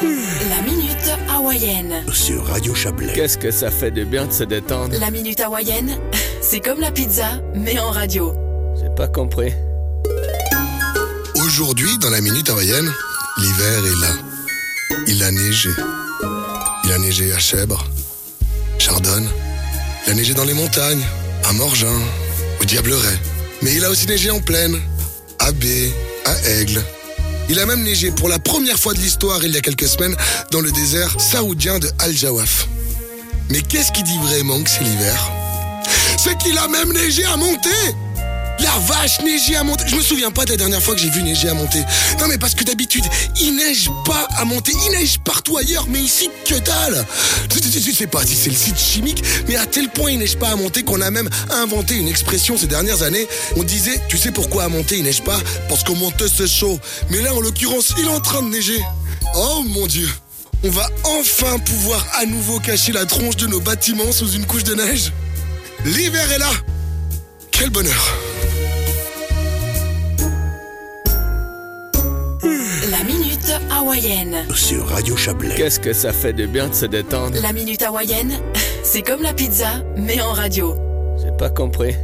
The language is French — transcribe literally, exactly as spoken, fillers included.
La minute hawaïenne. Sur Radio Chablais. Qu'est-ce que ça fait de bien de se détendre. La minute hawaïenne, c'est comme la pizza, mais en radio. J'ai pas compris. Aujourd'hui, dans la minute hawaïenne, l'hiver est là. Il a neigé. Il a neigé à Chèvre, Chardonne. Il a neigé dans les montagnes, à Morgin, au Diableret. Mais il a aussi neigé en plaine, à Bé, à Aigle. Il a même neigé pour la première fois de l'histoire il y a quelques semaines dans le désert saoudien de Al-Jawaf. Mais qu'est-ce qui dit vraiment que c'est l'hiver ? C'est qu'il a même neigé à monter ! La vache, neiger à monter. Je me souviens pas de la dernière fois que j'ai vu neiger à monter. Non mais parce que d'habitude, il neige pas à monter. Il neige partout ailleurs, mais ici, que dalle. Je sais pas si c'est le site chimique, mais à tel point il neige pas à monter qu'on a même inventé une expression ces dernières années. On disait, tu sais pourquoi à monter il neige pas ? Parce qu'au monter c'est chaud. Mais là en l'occurrence, il est en train de neiger. Oh mon Dieu. On va enfin pouvoir à nouveau cacher la tronche de nos bâtiments sous une couche de neige. L'hiver est là. Quel bonheur. La minute hawaïenne. Sur Radio Chablais. Qu'est-ce que ça fait de bien de se détendre. La minute hawaïenne, c'est comme la pizza, mais en radio. J'ai pas compris.